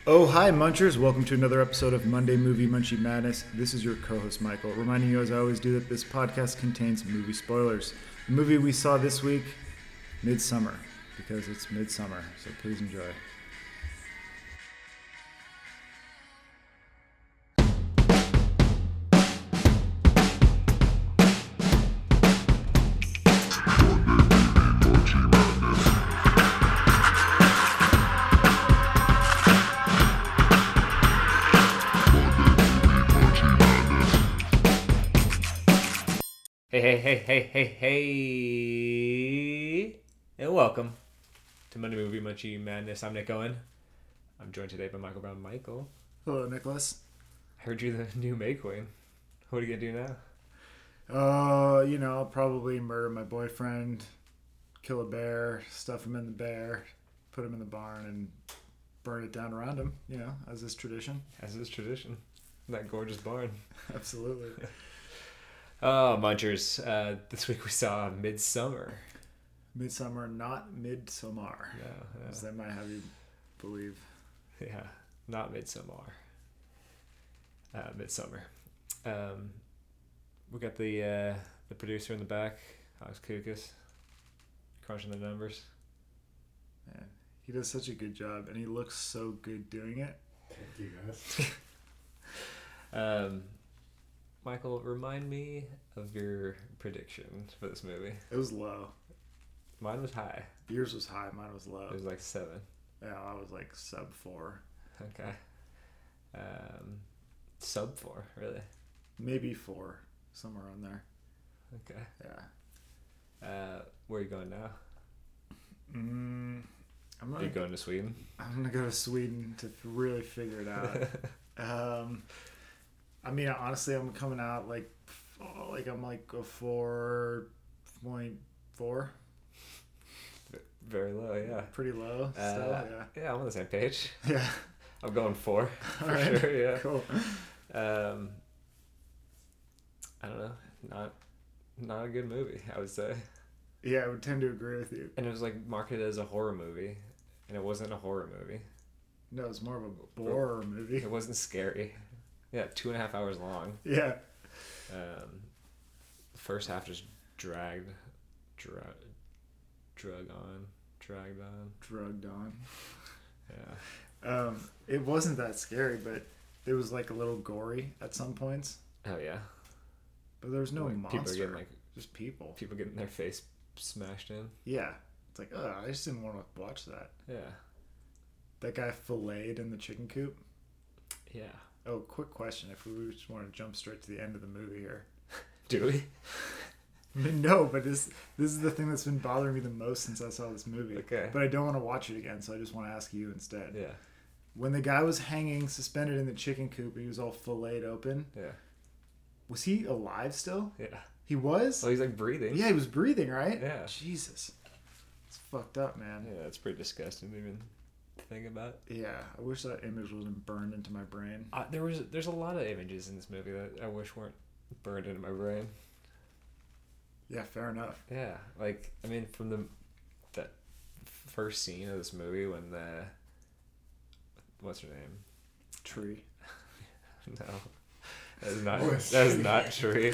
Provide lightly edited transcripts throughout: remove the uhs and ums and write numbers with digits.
Oh, hi, Munchers. Welcome to another episode of Monday Movie Munchie Madness. This is your co host, Michael, reminding you, as I always do, that this podcast contains movie spoilers. The movie we saw this week, Midsummer, because it's midsummer, so please enjoy. Hey, and welcome to Monday Movie Munchie Madness. I'm Nick Owen. I'm joined today by Michael Brown. Michael, Hello, Nicholas. I heard you're the new May Queen. What are you gonna do now? I'll probably murder my boyfriend, kill a bear, stuff him in the bear, put him in the barn, and burn it down around him, as is tradition. As is tradition, in that gorgeous barn. Absolutely. Oh, Munchers, this week we saw Midsummer. Midsummer, not Midsommar. No, As they might have you believe. yeah, not Midsummer. Midsummer. We got the producer in the back, Alex Kukas, crunching the numbers. Man, he does such a good job, and he looks so good doing it. Thank you, guys. Michael, remind me of your prediction for this movie. It was low. Mine was high. Yours was high, mine was low. It was like 7. Yeah, I was like sub 4. Okay. Sub 4, really? Maybe 4, somewhere on there. Okay. Yeah. Where are you going now? I'm Are you going to Sweden? gonna go to Sweden to really figure it out. Honestly, I'm coming out like I'm like a 4.4. Very low, yeah. Pretty low still, yeah. Yeah, I'm on the same page. Yeah. I'm going 4 for All right. sure. Yeah. Cool. I don't know. Not a good movie, I would say. Yeah, I would tend to agree with you. And it was like marketed as a horror movie, and it wasn't a horror movie. No, it's more of a horror movie. It wasn't scary. Yeah, 2.5 hours long. Yeah. The first half just dragged on. Drugged on. Yeah. It wasn't that scary, but it was like a little gory at some points. Oh yeah. But there was no Like, monster. people are getting just people. people getting their face smashed in. Yeah. It's like, I just didn't want to watch that. Yeah. That guy filleted in the chicken coop. Yeah. Oh, quick question. If we just want to jump straight to the end of the movie here. Do we? I mean, no, but this is the thing that's been bothering me the most since I saw this movie. Okay. But I don't want to watch it again, so I just want to ask you instead. Yeah. When the guy was hanging, suspended in the chicken coop, he was all filleted open. Yeah. Was he alive still? Yeah. He was? Well, he's like breathing. Yeah, he was breathing, right? Yeah. Jesus. It's fucked up, man. Yeah, that's pretty disgusting to even think about. Yeah, I wish that image wasn't burned into my brain. There's a lot of images in this movie that I wish weren't burned into my brain. Yeah, fair enough. Yeah, like I mean, from that first scene of this movie when what's her name? Tree. No, that is not Voice. that is not Tree.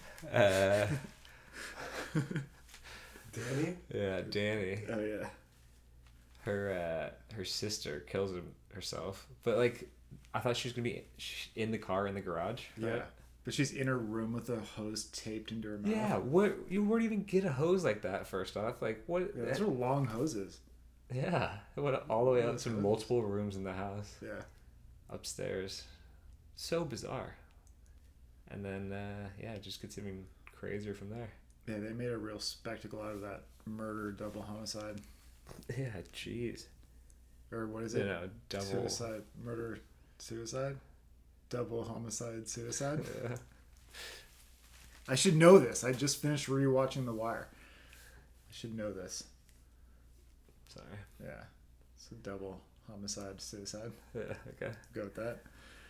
Danny? Yeah, Danny. Oh, yeah. Her sister kills herself, but like I thought she was gonna be in the car in the garage. Right? Yeah. But she's in her room with a hose taped into her mouth. Yeah, you wouldn't even get a hose like that. First off, like what? Yeah, those are long hoses. Yeah, it went all the way up Those to hoses. multiple rooms in the house, Yeah. upstairs. So bizarre. And then it just gets even crazier from there. Yeah, they made a real spectacle out of that murder double homicide. Yeah, jeez. Or what is it? Double. Suicide. Murder suicide? Double homicide suicide? Yeah. I should know this. I just finished rewatching The Wire. I should know this. Sorry. Yeah. So double homicide suicide. Yeah. Okay. Go with that.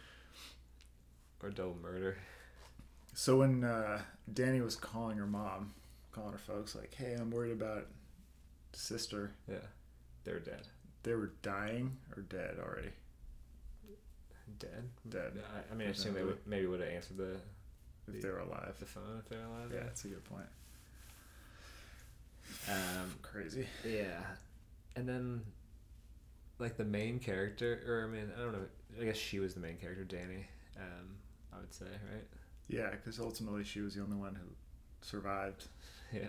Or double murder. So when Danny was calling her mom, calling her folks, like, hey, I'm worried about sister. Yeah. They're dead. They were dying or dead already? Dead. Dead. I mean, I assume they maybe would have answered if they were alive. the phone if they're alive. Yeah, that's a good point. Crazy. Yeah, and then like the main character, or I mean, I don't know. I guess she was the main character, Danny. I would say, right? Yeah, because ultimately she was the only one who survived. Yeah.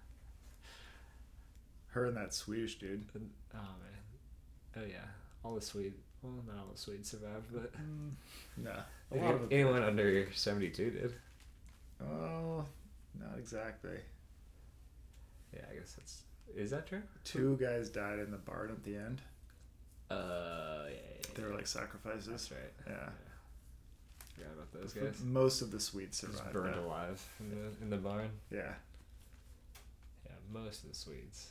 Her and that Swedish dude. Oh man. Oh yeah. All the Swede. Well, not all the Swedes survived, but no. Anyone under 72 did. Oh, not exactly. Yeah, I guess is that true? 2 guys died in the barn at the end. Yeah. They were like sacrifices. That's right. Yeah. Forgot about those guys. Most of the Swedes Just survived. burned alive in the barn. Yeah. Yeah, most of the Swedes.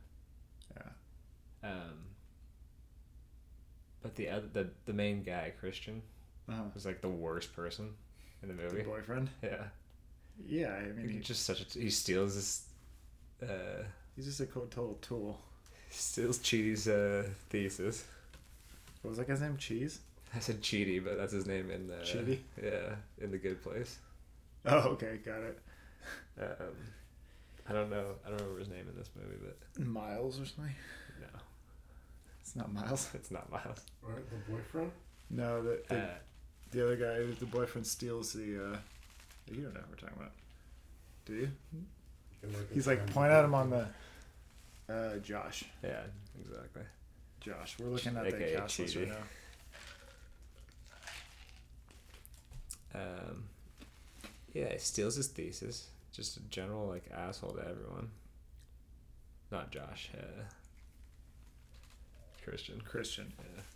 Yeah. But the main guy, Christian, was like the worst person in the movie. The boyfriend. Yeah. Yeah, I mean, he steals this. He's just a total tool. Steals Cheaty's thesis. What was that guy's name? Cheese? I said Cheaty, but that's his name in Cheaty? Yeah, in The Good Place. Oh, okay, got it. I don't know. I don't remember his name in this movie, but Miles or something. no, It's not Miles. it's not Miles. Right, the boyfriend? No, the other guy, the boyfriend steals the. You don't know what we're talking about, do you? He's like point at him on the. Josh. Yeah, exactly. Josh, we're looking at AKA the cast list right Cheaty. now. Yeah, he steals his thesis. Just a general like asshole to everyone. Not Josh. Christian. Christian.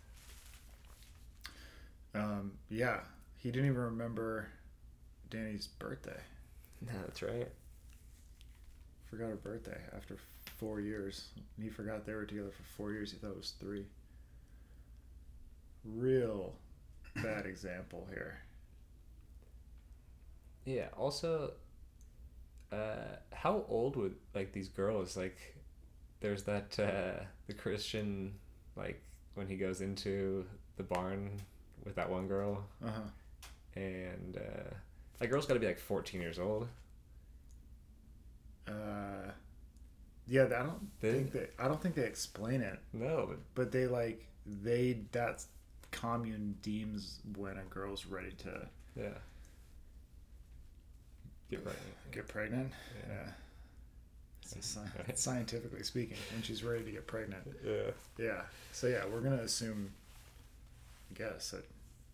Yeah. Yeah, he didn't even remember Danny's birthday. No, that's right. Forgot her birthday after 4 years. And he forgot they were together for 4 years. He thought it was 3. Real bad example here. Yeah. Also, how old would like these girls like? There's that the Christian like when he goes into the barn with that one girl, and that girl's got to be like 14 years old. Yeah, I don't think they explain it. No, But that commune deems when a girl's ready to yeah. get pregnant. Yeah. Scientifically speaking, when she's ready to get pregnant. Yeah. Yeah. So yeah, we're gonna assume, I guess, that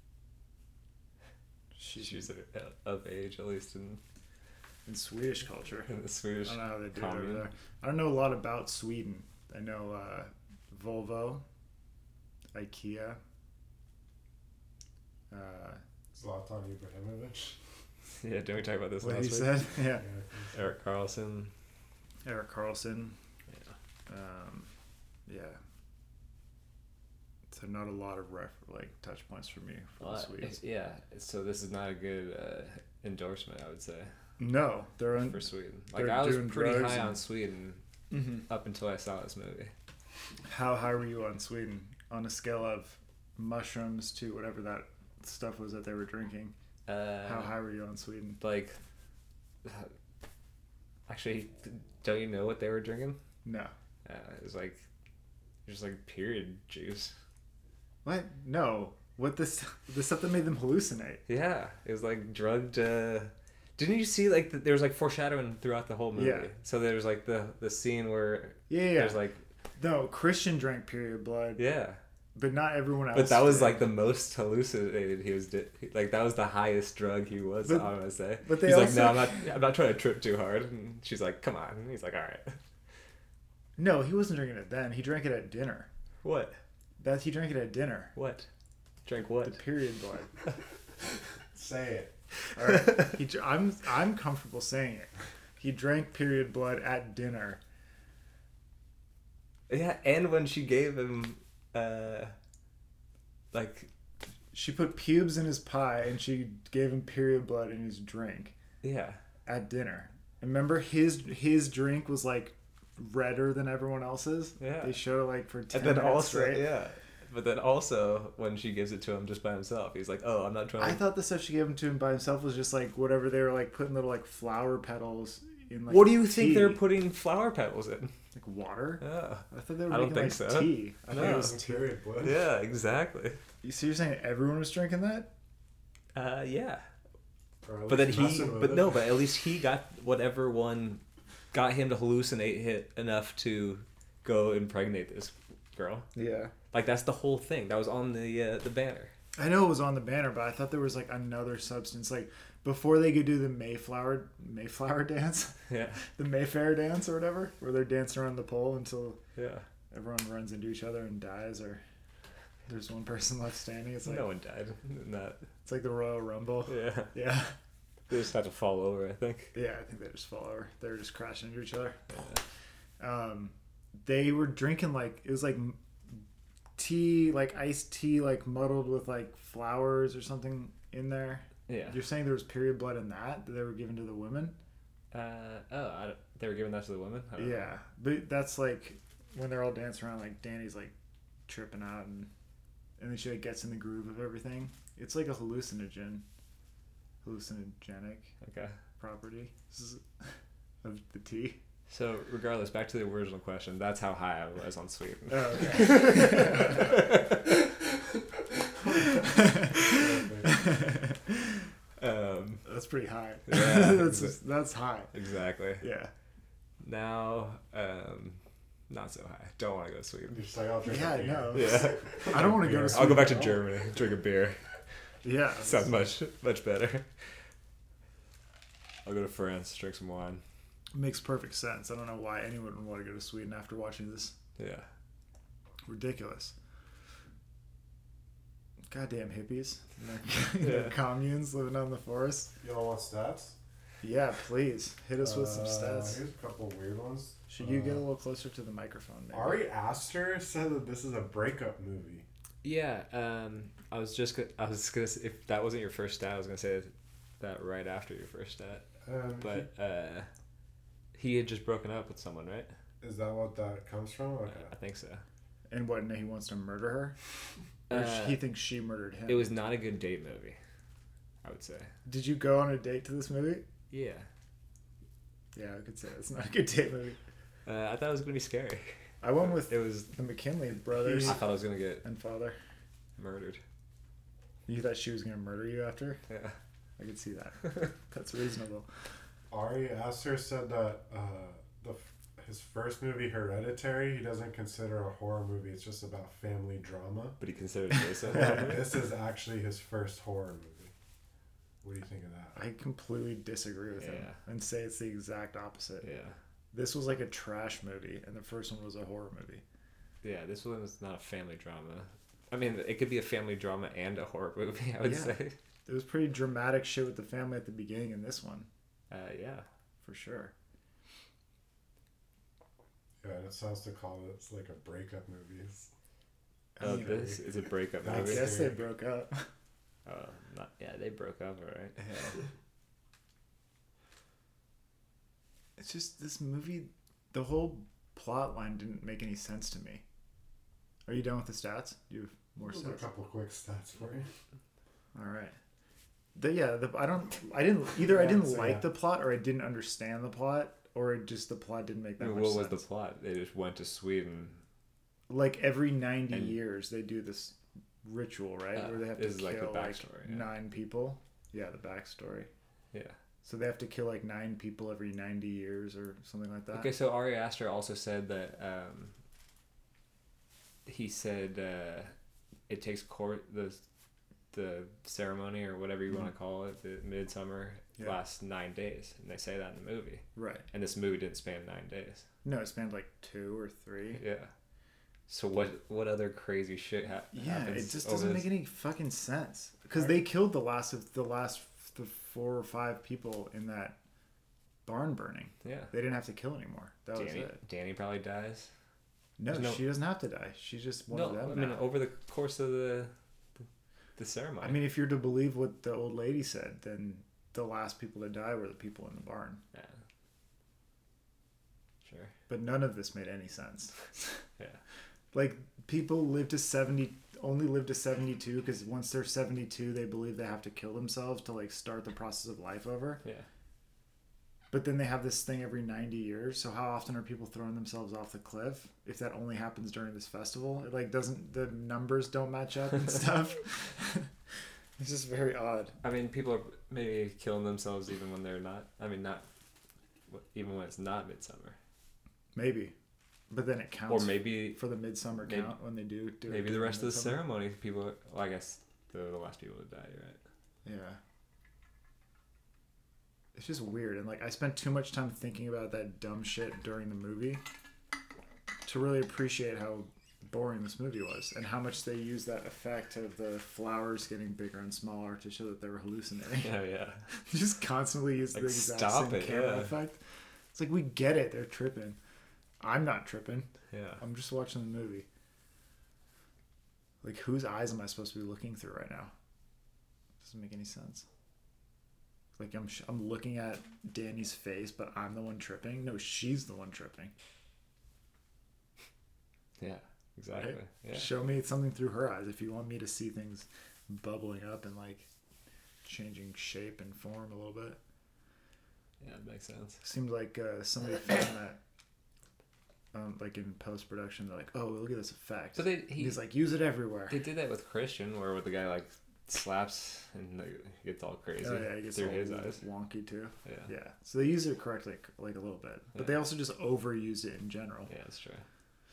she's of age, at least in Swedish culture. the Swedish. I don't know how they do it commune. over there. I don't know a lot about Sweden. I know Volvo, IKEA. Zlatan Ibrahimovic. Yeah, didn't we talk about this What he last week? said? Yeah. Yeah, I think so. Eric Carlson. Eric Carlson. Yeah. Yeah. So not a lot of touch points for me for the Swedes. Yeah, so this is not a good endorsement, I would say, No, they're for Sweden. they're Like I was doing pretty drugs high and- on Sweden up until I saw this movie. How high were you on Sweden on a scale of mushrooms to whatever that stuff was that they were drinking? How high were you on Sweden? Like, actually, don't you know what they were drinking? No. It was like just like period juice. What? No. What the stuff that made them hallucinate? Yeah, it was like drugged. Didn't you see like there was like foreshadowing throughout the whole movie? Yeah. So there was like the scene where Yeah. there's like No, Christian drank period blood, yeah. but not everyone else. But that was did. like the most hallucinated he was. Like that was the highest drug he was. But- I would say. but they He's like, also- no, I'm not trying to trip too hard. And she's like, come on. And he's like, all right. No, he wasn't drinking it then. He drank it at dinner. What? He drank it at dinner. What? Drank what? The period blood. Say it. All right. I'm comfortable saying it. He drank period blood at dinner. Yeah, and when she gave him, like, She put pubes in his pie and she gave him period blood in his drink yeah, at dinner. And remember his drink was like redder than everyone else's. Yeah. They showed it like for 10 and then minutes also straight. yeah, But then also when she gives it to him just by himself, he's like, "Oh, I'm not trying." I thought the stuff she gave him by himself was just like whatever they were like putting little like flower petals in. Like what do you think tea. they're putting flower petals in? Like water? Yeah. I thought they were I don't making think like so. tea. I No, thought it it was was period blood. Yeah, exactly. So you're saying everyone was drinking that? Yeah. Or at But then least he, messing with but it. no, but at least he got whatever one got him to hallucinate hit enough to go impregnate this girl. Yeah. Like that's the whole thing. That was on the banner. I know it was on the banner, but I thought there was like another substance. Like before they could do the Mayflower dance, Yeah. the Mayfair dance or whatever, where they're dancing around the pole until Yeah. everyone runs into each other and dies, or there's one person left standing. It's like No one died in that. it's like the Royal Rumble. Yeah. Yeah. They just had to fall over, I think. Yeah, I think they just fall over. They were just crashing into each other. They were drinking like it was like tea, like iced tea, like muddled with like flowers or something in there. Yeah. You're saying there was period blood in that they were given to the women? They were giving that to the women? I don't know. Yeah, but that's like when they're all dancing around, like Danny's like tripping out, and then she like gets in the groove of everything. It's like a hallucinogenic Okay. property of the tea. So, regardless, back to the original question. That's how high I was on Sweden. Oh, okay. That's pretty high. Yeah, that's high. exactly. Yeah. Now, not so high. Don't want to go to Sweden. You're just like, I'll drink Yeah, a I beer. know. Yeah. I don't want to go to I'll Sweden. go back to at all. Germany, drink a beer. Yeah. Sounds much better. I'll go to France, drink some wine. Makes perfect sense. I don't know why anyone would want to go to Sweden after watching this. Yeah. Ridiculous. Goddamn hippies. In their communes living out in the forest. You all want stats? Yeah, please. Hit us with some stats. Here's a couple weird ones. Should you get a little closer to the microphone, maybe? Ari Aster said that this is a breakup movie. Yeah. I was gonna say, if that wasn't your first stat, I was gonna say that right after your first stat. But he had just broken up with someone, right? Is that what that comes from? Okay. I think so. And what, and he wants to murder her? Or he thinks she murdered him? It was not a good date movie, I would say. Did you go on a date to this movie? Yeah. Yeah, I could say it's not a good date movie. I thought it was gonna be scary. I went with It was. the McKinley brothers I thought I was gonna get and father. murdered. You thought she was going to murder you after? Yeah. I could see that. That's reasonable. Ari Aster said that his first movie, Hereditary, he doesn't consider a horror movie. It's just about family drama. But he considered this a And horror movie? this is actually his first horror movie. What do you think of that? I completely disagree with him Yeah. and say it's the exact opposite. Yeah. This was like a trash movie, and the first one was a horror movie. Yeah, this one was not a family drama. I mean, it could be a family drama and a horror movie, I would Yeah. say. It was pretty dramatic shit with the family at the beginning in this one, Yeah. for sure. Yeah, and it sounds to call it, it's like a breakup movie. Oh, mean, this is a breakup I movie. guess they broke up. They broke up, alright. It's just this movie, the whole plot line didn't make any sense to me. Are you done with the stats? You have more Those are a stats? couple quick stats for you. All right. I didn't So, like yeah. the plot, or I didn't understand the plot, or the plot didn't make that much What sense. was the plot? They just went to Sweden. Like every 90 And- years they do this ritual, right? Where they have to this is like the kill like backstory, yeah. 9 people. Yeah, the backstory. Yeah. So they have to kill like 9 people every 90 years or something like that. Okay, so Ari Aster also said that he said it takes the ceremony or whatever you want to call it, the midsummer, lasts 9 days, and they say that in the movie. Right. And this movie didn't span 9 days. No, it spanned like 2 or 3. Yeah. So what other crazy shit happens? Yeah, it just over doesn't this? make any fucking sense. Because they killed the 4 or 5 people in that barn burning. Yeah. They didn't have to kill anymore. That was it. Danny probably dies. No, There's no- she doesn't have to die. She's just one of No, them. I mean now. over the course of the ceremony. I mean, if you're to believe what the old lady said, then the last people to die were the people in the barn. Yeah. Sure. But none of this made any sense. Yeah. Like, people only live to 72 because once they're 72, they believe they have to kill themselves to, like, start the process of life over. Yeah. But then they have this thing every 90 years. So how often are people throwing themselves off the cliff if that only happens during this festival? It, like, the numbers don't match up and stuff. It's just very odd. I mean, people are maybe killing themselves even when they're not. I mean, not even when it's not midsummer. Maybe. But then it counts. Or maybe for the midsummer count when they do it. Maybe the rest of the ceremony, people. Well, I guess the last people to die, right? Yeah. It's just weird, and like I spent too much time thinking about that dumb shit during the movie to really appreciate how boring this movie was and how much they used that effect of the flowers getting bigger and smaller to show that they were hallucinating. Yeah, yeah. Just constantly use like, the exact same camera effect. It's like, we get it, they're tripping. I'm not tripping. Yeah. I'm just watching the movie. Like, whose eyes am I supposed to be looking through right now? Doesn't make any sense. Like, I'm looking at Danny's face, but I'm the one tripping. No, she's the one tripping. Yeah, exactly. Right? Yeah. Show me something through her eyes if you want me to see things bubbling up and like changing shape and form a little bit. Yeah, it makes sense. Seems like somebody found that. Like in post production, they're like, "Oh, look at this effect." So he's like, "Use it everywhere." They did that with Christian, where the guy like slaps and he gets all crazy. Oh yeah, he gets through all his eyes. wonky too. Yeah. Yeah. So they use it correctly, like a little bit, but they also just overuse it in general. Yeah, that's true.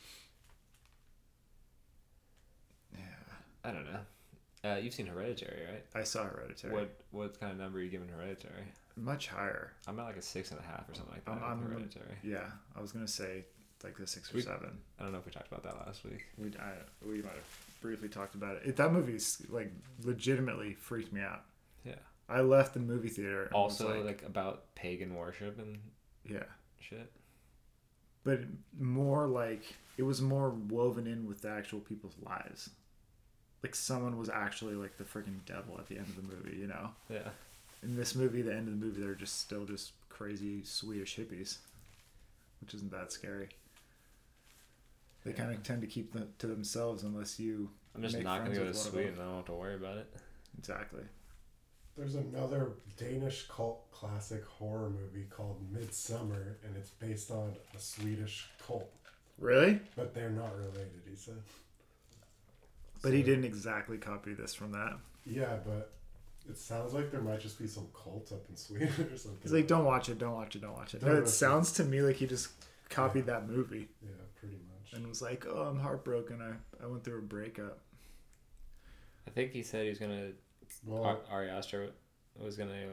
Yeah. I don't know. You've seen Hereditary, right? I saw Hereditary. What kind of number are you giving Hereditary? Much higher. I'm at like a 6.5 or something like that. I'm Hereditary. Yeah, I was gonna say like the 6 or 7. I don't know if we talked about that last week. We might have briefly talked about it. That movie's like legitimately freaked me out. Yeah. I left the movie theater. And also, like about pagan worship and shit. But more like it was more woven in with the actual people's lives. Like someone was actually like the freaking devil at the end of the movie, you know? Yeah. In this movie, the end of the movie, they're just still just crazy Swedish hippies, which isn't that scary. They kind of tend to keep them to themselves unless you. I'm just not going to go to Sweden. I don't have to worry about it. Exactly. There's another Danish cult classic horror movie called Midsummer, and it's based on a Swedish cult. Really? But they're not related, he said. But he didn't exactly copy this from that. Yeah, but it sounds like there might just be some cult up in Sweden or something. He's like, don't watch it, don't watch it, don't watch it. No, it sounds to me like he just copied that movie. Yeah, pretty much. And was like, oh, I'm heartbroken. I went through a breakup. I think he said he was going to... Well, Ari Aster was going to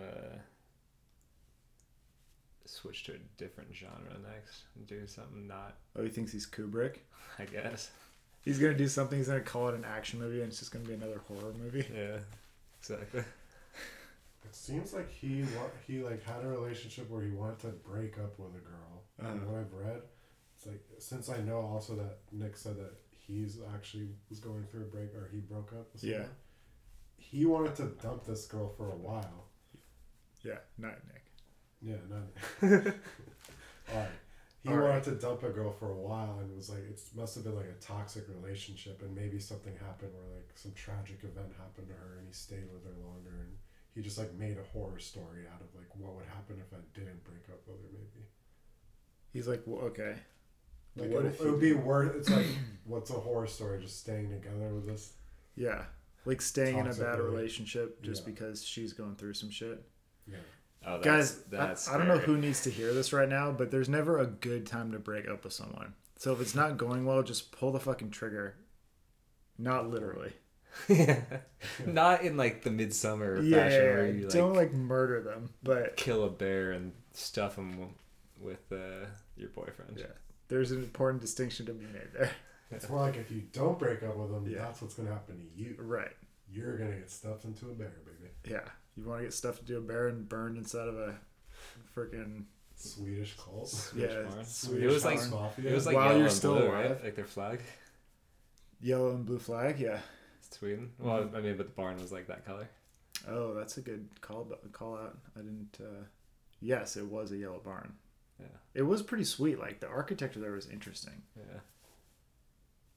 switch to a different genre next and do something not... Oh, he thinks he's Kubrick? I guess. He's going to do something, he's going to call it an action movie, and it's just going to be another horror movie. Yeah, exactly. It seems like he like had a relationship where he wanted to break up with a girl. And what I've read, it's like, since I know also that Nick said that he's actually was going through a break, or he broke up with someone. Yeah. He wanted to dump this girl for a while. Yeah, not Nick. Yeah, not Nick. Alright. He wanted to dump a girl for a while, and it was like, it must have been like a toxic relationship, and maybe something happened where like some tragic event happened to her, and he stayed with her longer, and he just like made a horror story out of like what would happen if I didn't break up with her. Maybe He's like, well, okay. like it would be worth. It's like, what's a horror story? Just staying together with this. Yeah, like staying in a bad Toxic relationship just because she's going through some shit. Yeah. Oh, Guys, I don't know who needs to hear this right now, but there's never a good time to break up with someone. So if it's not going well, just pull the fucking trigger. Not literally. Yeah. Not in like the Midsummer fashion where you don't like murder them, but kill a bear and stuff him with your boyfriend. Yeah. There's an important distinction to be made there. It's more like if you don't break up with them, that's what's going to happen to you. Right. You're going to get stuffed into a bear, baby. Yeah. You want to get stuffed into a bear and burned inside of a freaking Swedish cult. Swedish it was like mafia. It was like while yellow you're and still blue, alive. right? Like their flag. Yellow and blue flag, yeah. Sweden. Well, I mean, but the barn was like that color. Oh, that's a good call out. I didn't. Yes, it was a yellow barn. Yeah. It was pretty sweet. Like the architecture there was interesting. Yeah.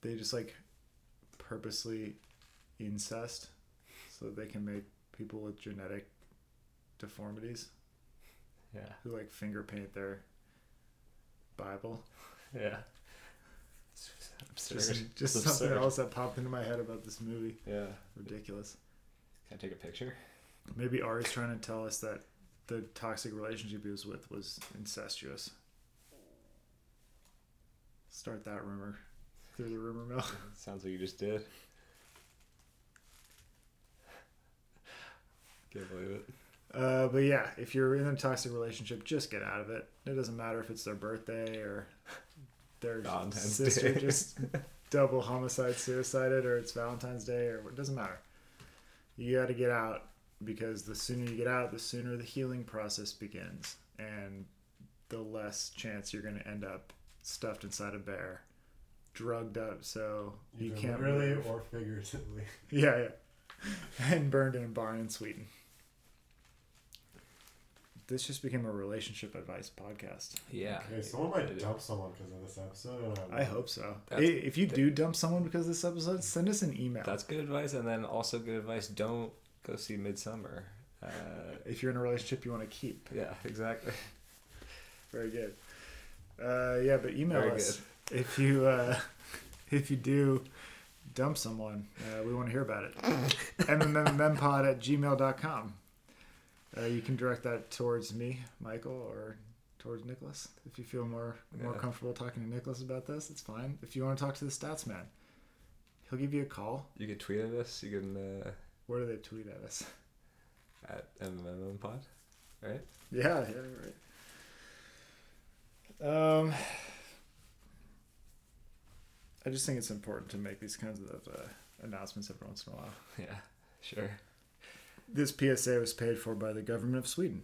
they just like purposely incest so that they can make people with genetic deformities. Yeah. Who like finger paint their Bible. Yeah. It's absurd. Just something else that popped into my head about this movie. Yeah. Ridiculous. Can I take a picture? Maybe Ari's trying to tell us that the toxic relationship he was with was incestuous. Start that rumor through the rumor mill. Sounds like you just did. Can't believe it. But yeah, if you're in a toxic relationship, just get out of it. It doesn't matter if it's their birthday or their Valentine's sister Day. just double homicide suicided, or it's Valentine's Day, or it doesn't matter. You got to get out, because the sooner you get out, the sooner the healing process begins, and the less chance you're going to end up stuffed inside a bear, drugged up so you can't literally move. Or figuratively. Yeah. And burned in a barn in Sweden. This just became a relationship advice podcast. Yeah. Okay, someone might dump someone because of this episode. I hope so. If you do dump someone because of this episode, send us an email. That's good advice, and then also good advice, don't go see Midsummer. If you're in a relationship you want to keep. Yeah, exactly. Very good. Yeah, but email Very us if you do dump someone. We want to hear about it. mmmpod@gmail.com. You can direct that towards me, Michael, or towards Nicholas. If you feel more comfortable talking to Nicholas about this, it's fine. If you want to talk to the stats man, he'll give you a call. You can tweet at us. You can... Where do they tweet at us? At MMMpod, right? Yeah, right. I just think it's important to make these kinds of announcements every once in a while. Yeah, sure. This PSA was paid for by the government of Sweden.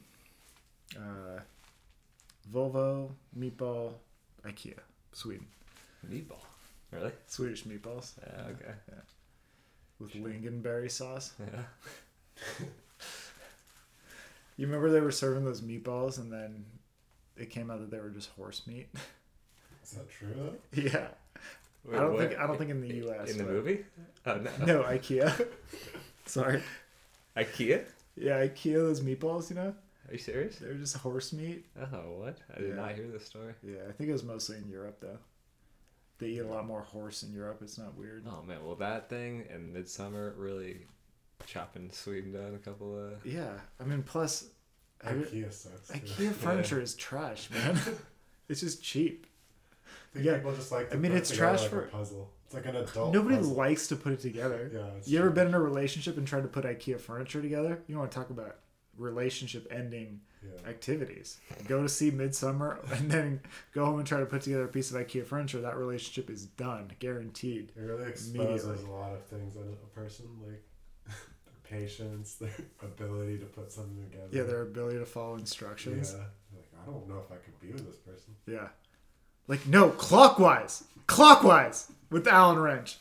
Volvo, meatball, IKEA, Sweden. Meatball? Really? Swedish meatballs. Yeah, okay. Yeah. With lingonberry sauce. Yeah. You remember they were serving those meatballs and then it came out that they were just horse meat? Is that true though? Yeah. Wait, I don't think in the US. In the movie? Oh no. No, IKEA. Sorry. IKEA? Yeah, IKEA, those meatballs, you know? Are you serious? They're just horse meat. Oh, what? I did not hear this story. Yeah, I think it was mostly in Europe, though. They eat a lot more horse in Europe. It's not weird. Oh, man. Well, that thing and Midsummer really chopping Sweden down a couple of... Yeah. I mean, plus... IKEA sucks. IKEA furniture is trash, man. It's just cheap. I think people just like to put it's it trash together like for... a puzzle. It's like an adult Nobody puzzle. likes to put it together. Yeah. You ever been in a relationship and tried to put IKEA furniture together? You want to talk about relationship ending activities. Go to see Midsummer and then go home and try to put together a piece of IKEA furniture. That relationship is done. Guaranteed. It really exposes a lot of things in a person, like their patience, their ability to put something together. Yeah, their ability to follow instructions. Yeah. Like, I don't know if I could be with this person. Yeah. Like, no, clockwise. Clockwise with the Allen wrench.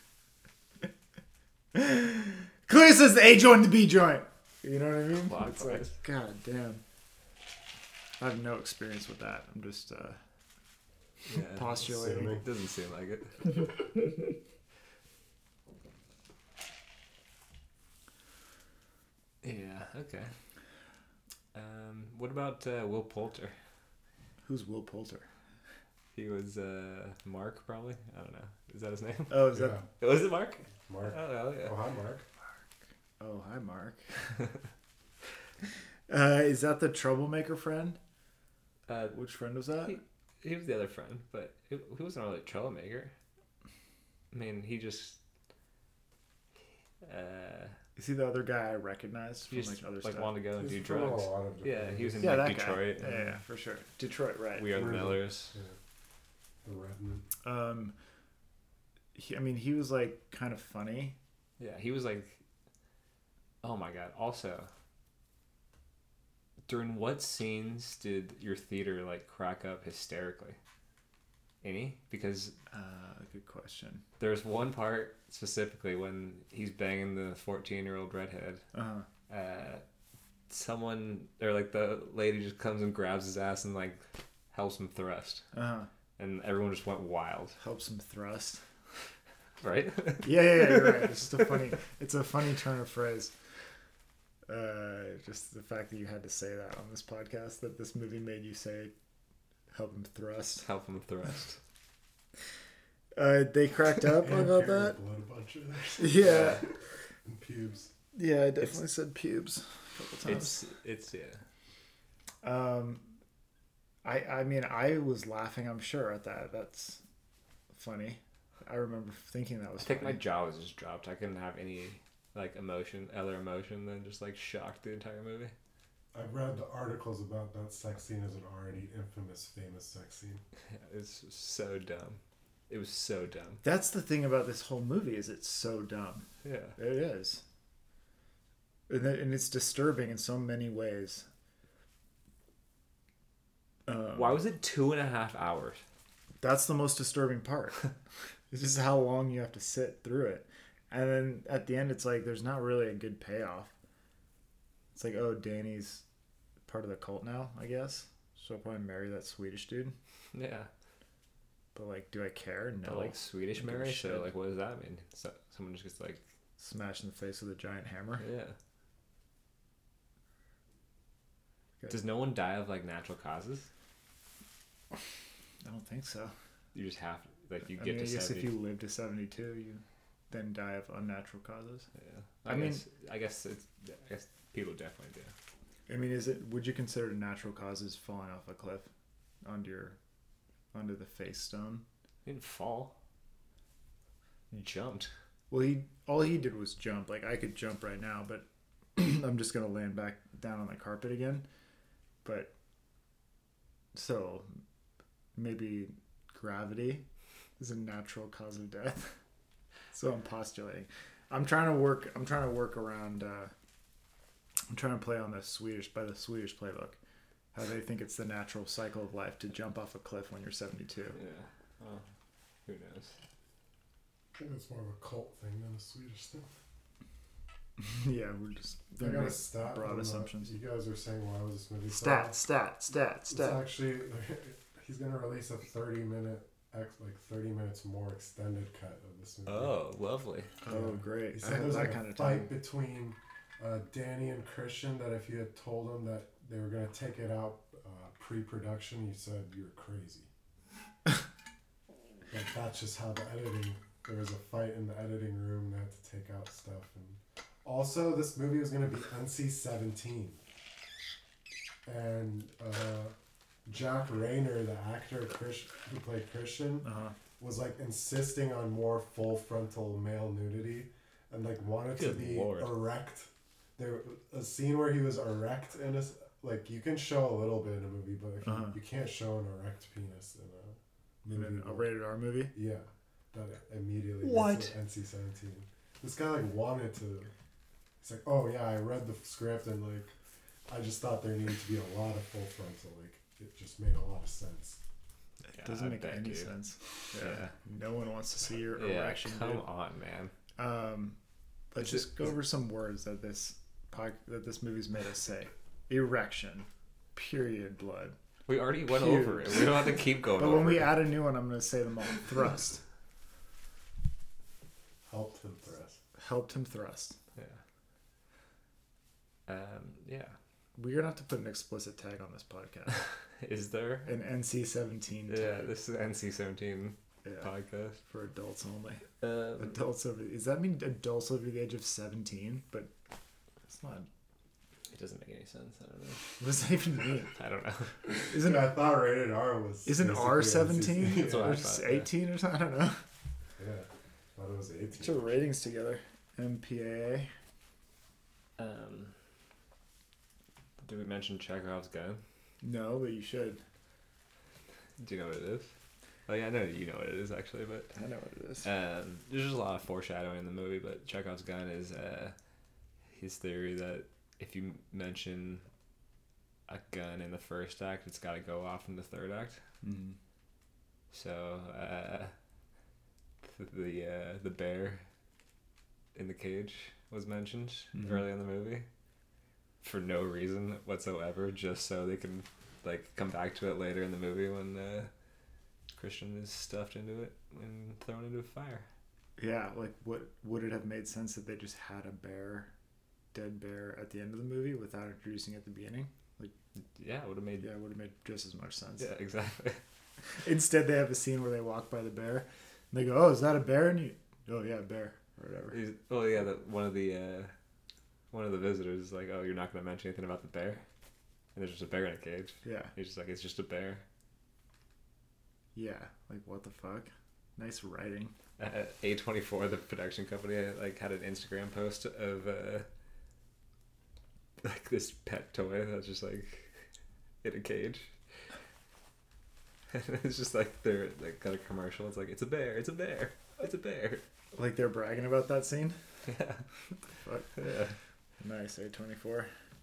Clearly says the A joint and the B joint. You know what I mean? Clockwise. It's like, God damn. I have no experience with that. I'm just postulating. It doesn't seem like it. Yeah, okay. What about Will Poulter? Who's Will Poulter? He was Mark, probably. I don't know. Is that his name? Oh, is that? Was it Mark? Mark. Oh, hell yeah. Oh, hi, Mark. Oh, hi, Mark. Is that the troublemaker friend? Which friend was that? He was the other friend, but he wasn't really a troublemaker. I mean, he just... Is he the other guy I recognized from like other stuff? wanted to go and do He's from a drugs. lot of Yeah, different he was in Yeah, like, that Detroit. guy. Yeah, for sure. Detroit, right? We Are the Millers. Yeah. The Revenant. He was like kind of funny. Yeah, he was like... Oh my god. Also, during what scenes did your theater like crack up hysterically? Any? Because good question. there's one part specifically when he's banging the 14-year-old redhead. Someone, or like the lady just comes and grabs his ass and like helps him thrust. And everyone just went wild. Helps him thrust. right? Yeah, you're right. It's just it's a funny turn of phrase. Just the fact that you had to say that on this podcast, that this movie made you say, help him thrust. Help him thrust. They cracked up about that. Blood a bunch of there. Yeah. And pubes. Yeah, I definitely said pubes a couple times. It's yeah. I mean, I was laughing, I'm sure, at that. That's funny. I remember thinking that was I think funny. my jaw was just dropped. I couldn't have any like other emotion than just like shocked the entire movie. I've read the articles about that sex scene as an already infamous, famous sex scene. Yeah, it's so dumb. It was so dumb. That's the thing about this whole movie, is it's so dumb. Yeah. It is. And it's disturbing in so many ways. Why was it 2.5 hours? That's the most disturbing part. It's just how long you have to sit through it. And then at the end, it's like there's not really a good payoff. It's like, oh, Danny's part of the cult now, I guess. So I'll probably marry that Swedish dude. Yeah. But, like, do I care? No. But, like, Swedish marriage? So, like, what does that mean? So, someone just gets, like... smashed in the face with a giant hammer? Yeah. Okay. Does no one die of, like, natural causes? I don't think so. You just have... Like, you I get mean, to I guess 70. if you live to 72, you then die of unnatural causes. Yeah. I guess people definitely do. I mean, would you consider natural causes falling off a cliff onto the face stone? He didn't fall. He jumped. Well, all he did was jump. Like, I could jump right now, but I'm just gonna land back down on the carpet again. But so maybe gravity is a natural cause of death. So I'm postulating. I'm trying to work around. I'm trying to play on the Swedish playbook. How they think it's the natural cycle of life to jump off a cliff when you're 72. Yeah. Well, who knows? I think it's more of a cult thing than a Swedish thing. Yeah, we're just I got a stat broad on assumptions. You guys are saying why was this movie Stat. It's actually he's gonna release a 30 minutes more extended cut of this movie. Oh, lovely. Oh, great! He I said have there's that like kind a of fight time. between Danny and Christian that if you had told him that they were gonna take it out pre-production, you said you're crazy. But that's just how the editing. There was a fight in the editing room. They had to take out stuff, and also this movie was gonna be NC-17, and Jack Rayner, the actor who played Christian, was like insisting on more full frontal male nudity, and like wanted Good to be Lord. erect. There a scene where he was erect in like you can show a little bit in a movie, but if you can't show an erect penis in a movie. In a rated R movie. Yeah, that immediately What? gets to NC-17. This guy like wanted to. He's like, oh yeah, I read the script and like, I just thought there needed to be a lot of full frontal. Like, it just made a lot of sense. It doesn't make any sense. Yeah. No one wants to see your erection. Come dude. on, man. Let's just go over some words that this movie's made us say. Erection. Period. Blood. We already went over it. We don't have to keep going But over when we it. add a new one, I'm going to say them all. Thrust. Helped him thrust. Helped him thrust. Yeah. Yeah. We're going to have to put an explicit tag on this podcast. Is there? An NC-17 tag. Yeah, this is NC-17 podcast. For adults only. Adults over... Does that mean adults over the age of 17? But it's not... It doesn't make any sense. I don't know. What does that even mean? I don't know. I thought rated R was... Isn't R 17? That's what I Or thought, 18 or something? I don't know. Yeah, I thought it was 18. Get your ratings together. MPAA. Did we mention Chekhov's gun? No, but you should. Do you know what it is? Oh yeah, I know you know what it is actually, but I know what it is. there's just a lot of foreshadowing in the movie. But Chekhov's gun is his theory that if you mention a gun in the first act, it's got to go off in the third act. Mm-hmm. So the bear in the cage was mentioned early in the movie for no reason whatsoever, just so they can like come back to it later in the movie when Christian is stuffed into it and thrown into a fire. Yeah, like what would it have made sense that they just had a dead bear at the end of the movie without introducing it at the beginning? Like, yeah, it would have made just as much sense. Yeah, exactly. Instead, they have a scene where they walk by the bear, and they go, "Oh, is that a bear?" And "Oh yeah, bear," or whatever. One of the visitors is like, "Oh, you're not going to mention anything about the bear?" And there's just a bear in a cage. Yeah. He's just like, "It's just a bear." Yeah, like what the fuck? Nice writing. A24, the production company, like had an Instagram post of like this pet toy that's just like in a cage. And it's just like they're like got a commercial. It's like, it's a bear, it's a bear, it's a bear. Like they're bragging about that scene. Yeah. Fuck. Yeah. Nice, A24.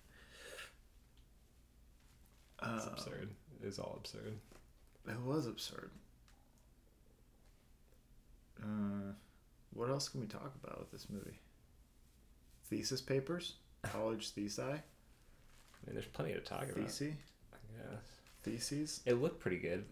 It's absurd. It's all absurd. It was absurd. What else can we talk about with this movie? Thesis papers? College thesi? I mean, there's plenty to talk about. Thesis? I guess. Theses? It looked pretty good.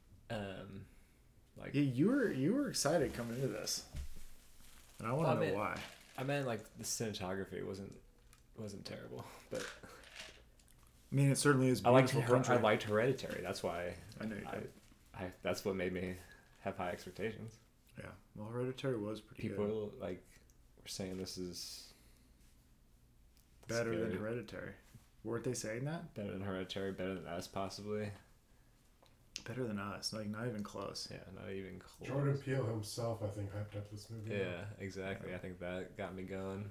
Like, yeah, you were excited coming into this, and I want to know why. I meant like the cinematography wasn't terrible, but I mean, it certainly is beautiful. I liked Hereditary. That's why I know you did. That's what made me have high expectations. Yeah, well, Hereditary was pretty good. People like were saying this is better than Hereditary. Weren't they saying that? Better than Hereditary, better than Us, possibly. Better than Us, like not even close. Yeah, not even close. Jordan Peele himself, I think, hyped up this movie. Yeah, exactly. Yeah. I think that got me going.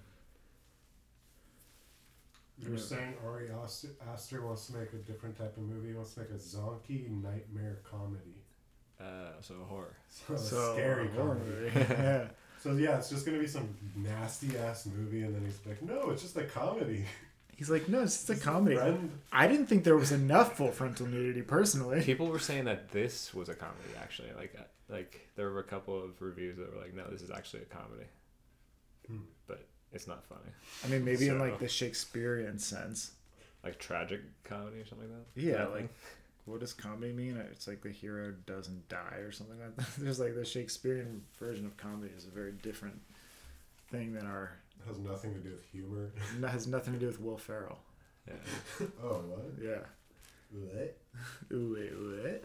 You were saying Ari Aster wants to make a different type of movie. He wants to make a zonkey nightmare comedy. So horror. So scary horror comedy. Yeah. So yeah, it's just gonna be some nasty ass movie, and then he's like, "No, it's just a comedy." He's like, "No, it's just a comedy." Friend. I didn't think there was enough full frontal nudity, personally. People were saying that this was a comedy, actually. Like there were a couple of reviews that were like, "No, this is actually a comedy," but it's not funny. I mean, maybe in like the Shakespearean sense, like tragic comedy or something like that. Yeah, like what does comedy mean? It's like the hero doesn't die or something like that. There's like the Shakespearean version of comedy is a very different thing than our. It has nothing to do with humor. It has nothing to do with Will Ferrell. Yeah. Oh, what? Yeah. What? What?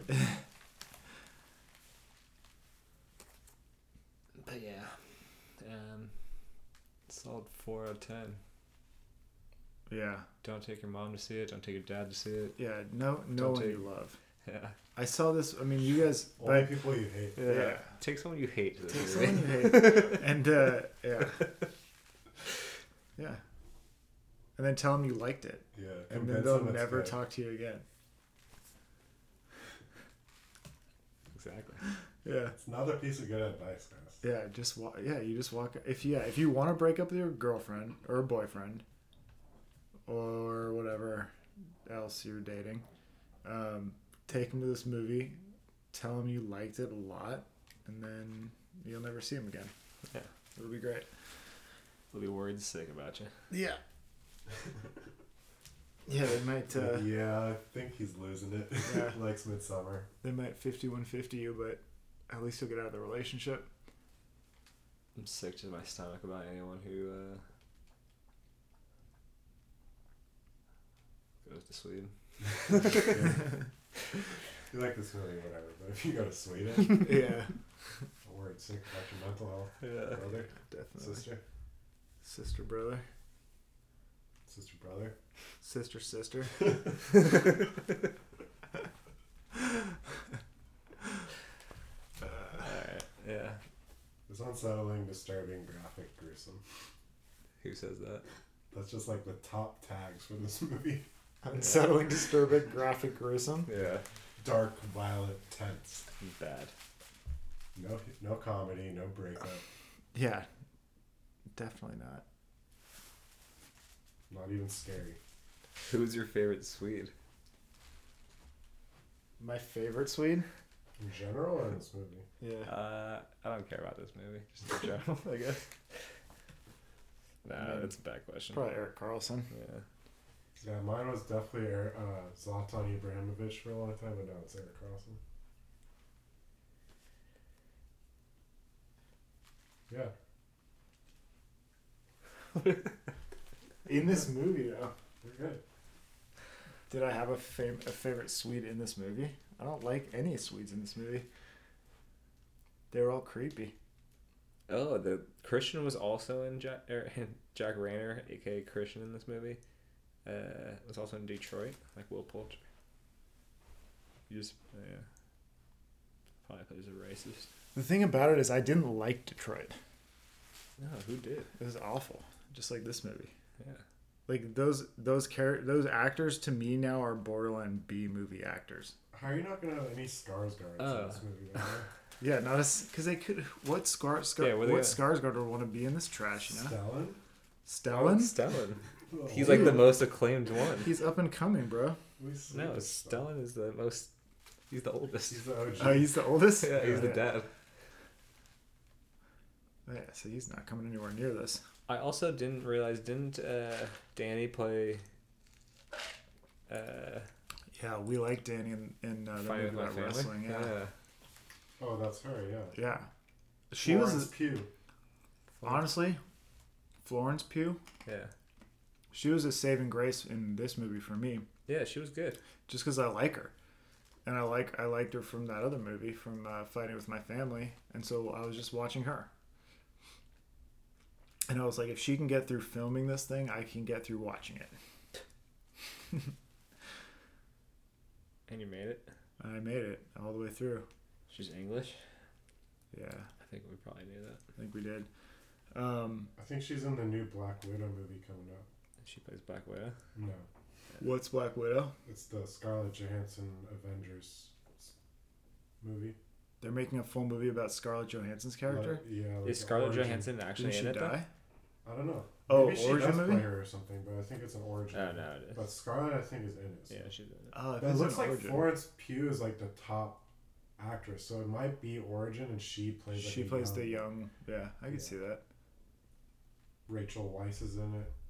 But yeah, solid 4 out of 10. Yeah. Don't take your mom to see it. Don't take your dad to see it. Yeah. No one you love. Yeah. I saw this. I mean, you guys. Only people you hate. Yeah. Take someone you hate to Take this someone movie. you hate. And yeah. Yeah. And then tell them you liked it. Yeah. And then they'll never talk to you again. Exactly. Yeah. It's another piece of good advice, guys. Yeah, you just walk. If you want to break up with your girlfriend or boyfriend, or whatever else you're dating, take them to this movie, tell them you liked it a lot, and then you'll never see them again. Yeah, it'll be great. They'll be worried sick about you. Yeah. Yeah, they might. Yeah, I think he's losing it. Yeah. Likes Midsummer. They might 51-50 you, but at least you'll get out of the relationship. I'm sick to my stomach about anyone who goes to Sweden. You like this movie, whatever, but if you go to Sweden, yeah, I'm worried sick about your mental health. Yeah, brother, definitely. Sister, brother, sister, brother, sister. Alright, yeah. It's unsettling, disturbing, graphic, gruesome. Who says that? That's just like the top tags for this movie. Unsettling, disturbing, graphic, gruesome. Yeah. Dark, violent, tense. Bad. No comedy, no breakup. Yeah. Definitely not. Not even scary. Who's your favorite Swede? My favorite Swede? In general or in this movie? Yeah. I don't care about this movie. Just in general, I guess. Nah, that's a bad question. Probably Erik Carlson. Yeah. Yeah, mine was definitely Zlatan Ibrahimovic for a long time, but now it's Erik Carlson. Yeah. In this movie, though. They're good. Did I have a favorite Swede in this movie? I don't like any Swedes in this movie. They were all creepy. Oh, the Christian was also in Jack Rayner, aka Christian, in this movie. Was also in Detroit, like Will Poulter. He just probably plays a racist. The thing about it is, I didn't like Detroit. No, who did? It was awful, just like this movie. Yeah. Like those actors to me now are borderline B movie actors. How are you not gonna have any Skarsgård in this movie? Right? Yeah, not as because they could. What Skarsgård would want to be in this trash? You know, Stellan. Stellan. He's like the most acclaimed one. He's up and coming, bro. No, Stellan is the most. He's the oldest. He's the OG. Oh, he's the oldest. Yeah, he's the dad. Yeah, so he's not coming anywhere near this. I also didn't realize. Didn't Danny play? Yeah, we like Danny in that movie about wrestling. Yeah. Oh, that's her. Yeah. Yeah. She Florence was Pugh. honestly, Florence Pugh. Yeah. She was a saving grace in this movie for me. Yeah, she was good. Just because I like her, and I liked her from that other movie, from Fighting with My Family, and so I was just watching her. And I was like, if she can get through filming this thing, I can get through watching it. And you made it? I made it all the way through. She's English? Yeah. I think we probably knew that. I think we did. I think she's in the new Black Widow movie coming up. She plays Black Widow? No. What's Black Widow? It's the Scarlett Johansson Avengers movie. They're making a full movie about Scarlett Johansson's character? Like Is Scarlett Johansson actually Didn't in she it? die? I don't know. Oh, Maybe she origin does movie? play her or something, but I think it's an origin. Oh, movie. no, it is. But Scarlett, I think, is in it. So. Yeah, she's in it. Oh, if But it it's looks an like origin. Florence Pugh is like the top actress, so it might be Origin, and she plays. Like She plays the young. Yeah, I can see that. Rachel Weisz is in it.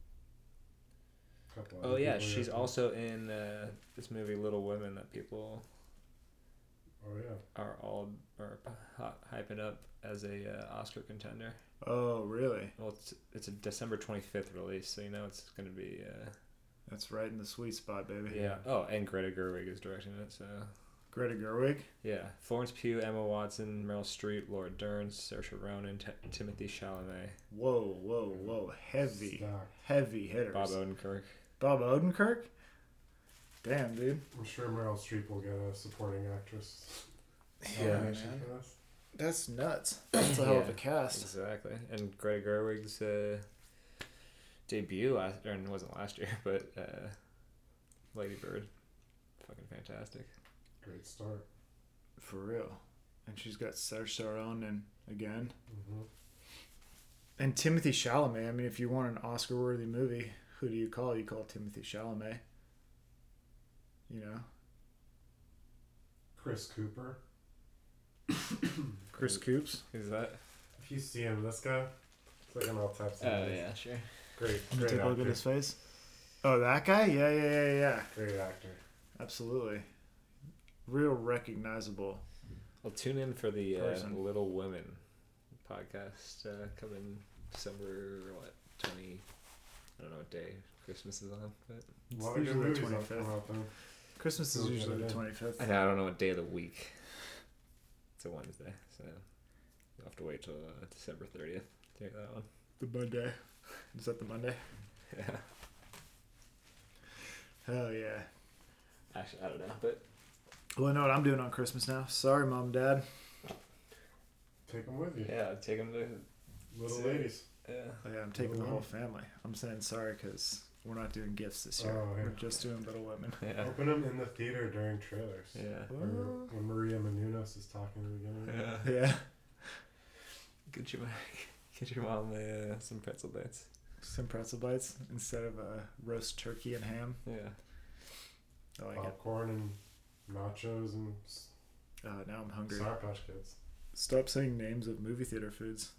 Oh yeah, she's also in this movie Little Women that people. Oh yeah. Are hyping up as a Oscar contender. Oh really? Well, it's a December 25th release, so you know it's gonna be. That's right in the sweet spot, baby. Yeah. Oh, and Greta Gerwig is directing it, so. Greta Gerwig. Yeah, Florence Pugh, Emma Watson, Meryl Streep, Laura Dern, Saoirse Ronan, Timothy Chalamet. Whoa! Heavy hitters. Bob Odenkirk. Bob Odenkirk. Damn, dude. I'm sure Meryl Streep will get a supporting actress. Yeah, nomination for this. That's nuts. That's a hell of a cast. Exactly. And Greta Gerwig's debut wasn't last year, but Lady Bird, fucking fantastic. Great start. For real. And she's got Saoirse Ronan again. Mm-hmm. And Timothy Chalamet. I mean, if you want an Oscar-worthy movie, who do you call? You call Timothy Chalamet. You know? Chris Cooper. Chris Coops. Who's that? If you see him, this guy, it's like an all types of movies. Yeah, sure. Great Take a look at actor. his face. Oh, that guy? Yeah. Great actor. Absolutely. Real recognizable. Well, tune in for the Person. Little Women podcast coming December 20. I don't know what day Christmas is on, but A lot of good usually the movies 25th. come out then. Christmas is We'll usually get the it in. 25th. I don't know what day of the week. It's a Wednesday, so you'll have to wait till December 30th to hear that one. The Monday. Is that the Monday? Yeah. Hell yeah. Actually, I don't know, but Well, I know what I'm doing on Christmas now. Sorry, Mom and Dad. Take them with you. yeah, take them to. Little See. ladies. Yeah. Oh, yeah, I'm taking the whole family. I'm saying sorry because we're not doing gifts this year. Oh, yeah. We're just doing Little Women. Yeah. Open them in the theater during trailers. Yeah. Or when Maria Menounos is talking in the beginning. Yeah. Yeah. Get your mom some pretzel bits. Some pretzel bites instead of roast turkey and ham. Yeah. I like it. Popcorn and nachos and Now I'm hungry. Sour Patch Kids. Stop saying names of movie theater foods.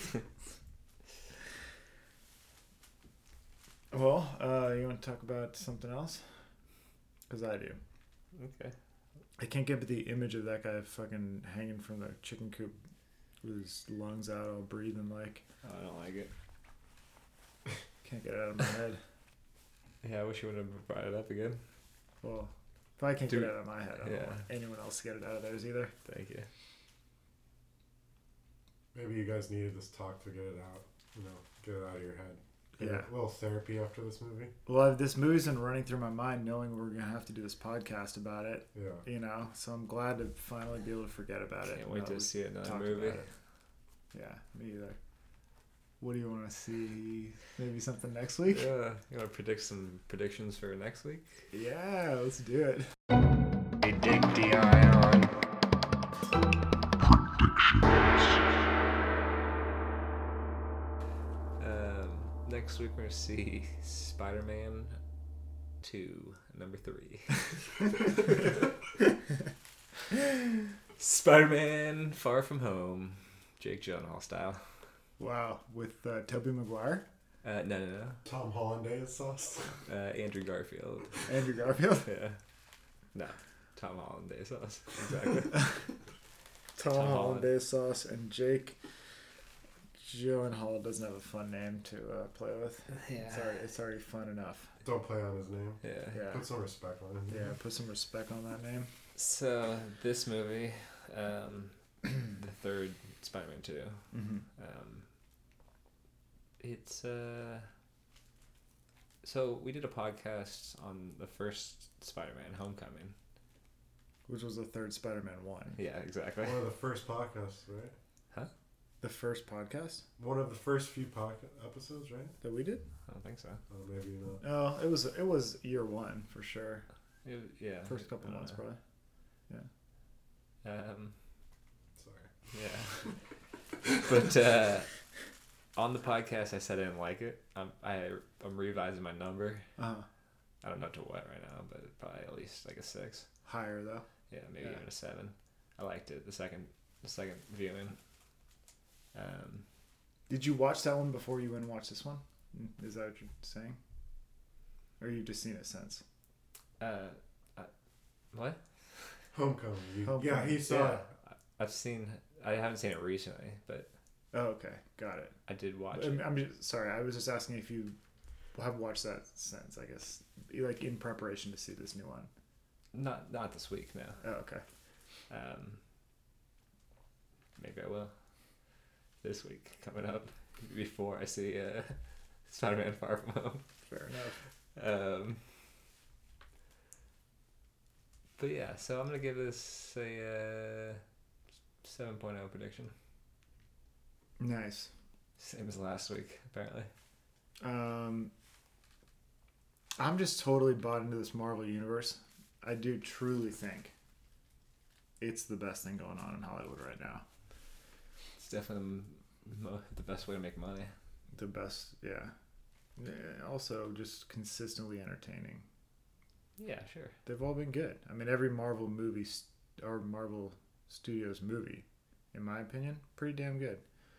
Well, you want to talk about something else? Because I do. Okay. I can't get the image of that guy fucking hanging from the chicken coop with his lungs out, all breathing like. Oh, I don't like it. Can't get it out of my head. Yeah, I wish you would have brought it up again. Well, if I can't get it out of my head, I don't Yeah. want anyone else to get it out of theirs either. Thank you. Maybe you guys needed this talk to get it out. You know, get it out of your head. Get Yeah. a little therapy after this movie. Well, this movie's been running through my mind knowing we're going to have to do this podcast about it, Yeah. you know, so I'm glad to finally be able to forget about it. Can't wait to we see another talk movie. about it. Yeah, me either. What do you want to see? Maybe something next week? Yeah. You want to predict some predictions for next week? Yeah, let's do it. Predict the ion. Next week we're gonna see Spider-Man 2, number 3. Spider-Man Far From Home, Jake Gyllenhaal style. Wow, with Tobey Maguire, No. Tom Hollandaise sauce. Andrew Garfield. Andrew Garfield, Yeah. No. Tom Hollandaise sauce. Exactly. Tom Holland. Hollandaise sauce, and Jake Gyllenhaal doesn't have a fun name to play with. Yeah. It's already fun enough. Don't play on his name. Yeah. Yeah, Put some respect on him. yeah. Put some respect on that name. So this movie, the third Spider-Man 2. Mm-hmm. It's so we did a podcast on the first Spider-Man Homecoming. Which was the third Spider-Man one. Yeah, exactly. One of the first podcasts, right? The first podcast One of the first few episodes, right? that we did. I don't think so. Oh, maybe not. Oh, it was year one for sure. Yeah. First couple I don't months know. probably. Sorry. Yeah. But on the podcast, I said I didn't like it. I'm revising my number. Uh-huh. I don't know to what right now, but probably at least like a 6. Higher though. Yeah, maybe Yeah. even a 7. I liked it. The second viewing. Did you watch that one before you went and watched this one? Is that what you're saying? Or you just seen it since? What? Homecoming. Homecoming. Yeah, he saw Yeah. it. I haven't seen it recently, but Oh, okay, got it. I did watch it. I'm just, sorry. I was just asking if you have watched that since. I guess like in preparation to see this new one. Not this week, no. Oh, okay. Maybe I will. This week coming up before I see Spider-Man Far From Home. Fair enough. But yeah, so I'm gonna give this a 7.0 prediction. Nice. Same as last week, apparently. I'm just totally bought into this Marvel universe. I do truly think it's the best thing going on in Hollywood right now. It's definitely the best way to make money. The best, yeah. Also, just consistently entertaining. Yeah, sure. They've all been good. I mean, every Marvel movie or Marvel Studios movie, in my opinion, pretty damn good.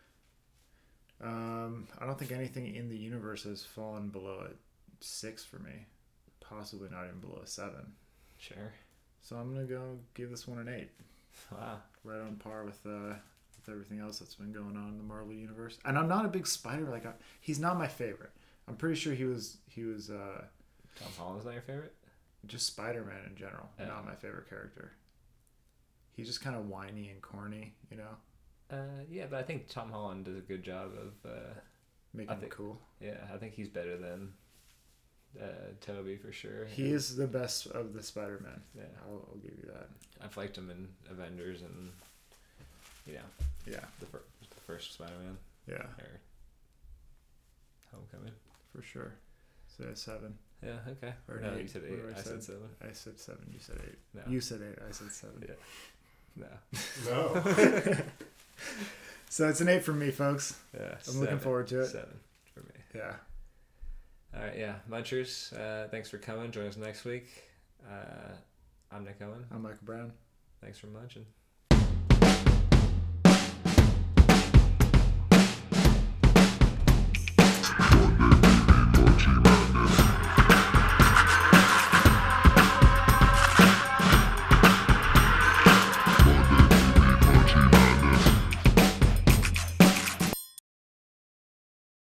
I don't think anything in the universe has fallen below a 6 for me. Possibly not even below a 7. Sure. So I'm gonna go give this one an 8. Wow. Right on par with everything else that's been going on in the Marvel universe. And I'm not a big Spider. He's not my favorite. I'm pretty sure he was Tom Holland's not your favorite? just Spider-Man in general. Yeah. Not my favorite character. He's just kind of whiny and corny, you know. Yeah, but I think Tom Holland does a good job of Making him cool. Yeah, I think he's better than Toby for sure. He is the best of the Spider-Man. Yeah. I'll give you that. I've liked him in Avengers and Yeah. the first Spider-Man Yeah, or Homecoming. for sure. So a 7. Yeah, okay. Or No, eight. you said What 8. did I I said say? 7. I said 7. You said 8. No. You said 8. I said 7. Yeah. No. No. So it's an 8 from me, folks. Yeah. I'm looking forward to it. 7 for me. Yeah. All right, yeah. Munchers, thanks for coming. Join us next week. I'm Nick Owen. I'm Michael Brown. Thanks for munching.